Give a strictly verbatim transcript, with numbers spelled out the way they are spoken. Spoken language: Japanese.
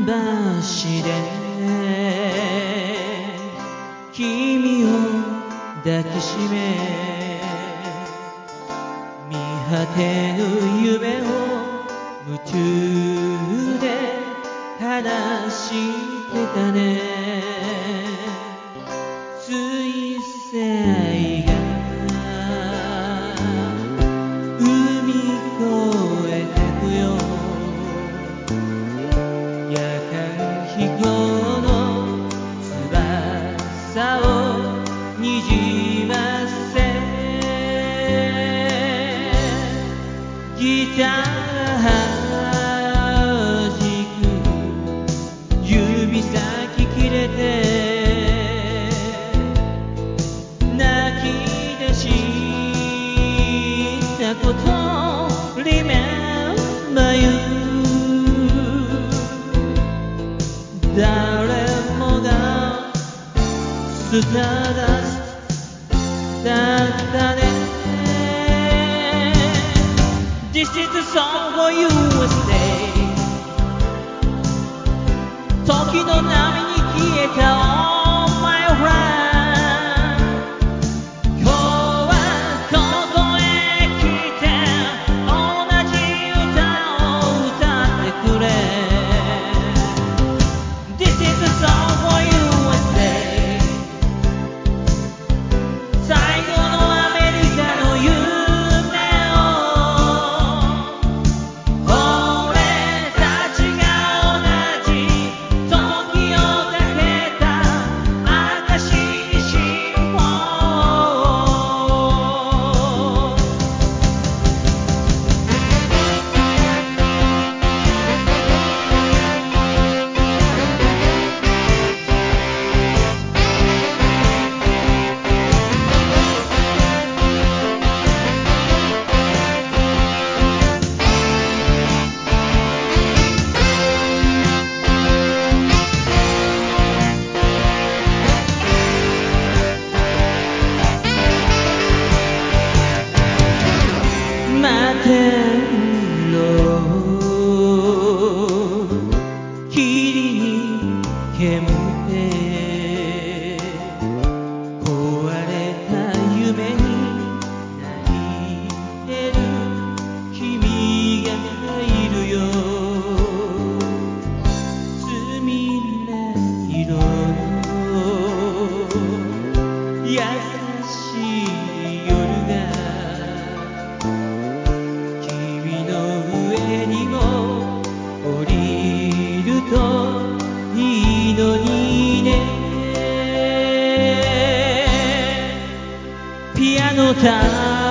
橋で君を抱きしめ見果てぬ夢を夢中で話してたね水星が海越えてくよ夜間飛行の翼をにじませギター弾く指先切れて泣き出したこと Remember you 誰もがスターダストだったね This is the song for you stay 時の波に消えた All my friend 今日はここへ来て同じ歌を歌ってくれ This is the song for you stay 最後のアメリカの夢待てろ霧に煙って壊れた夢に泣いてる君がいるよすみれ色の優しい夜が降りるといいのにねピアノた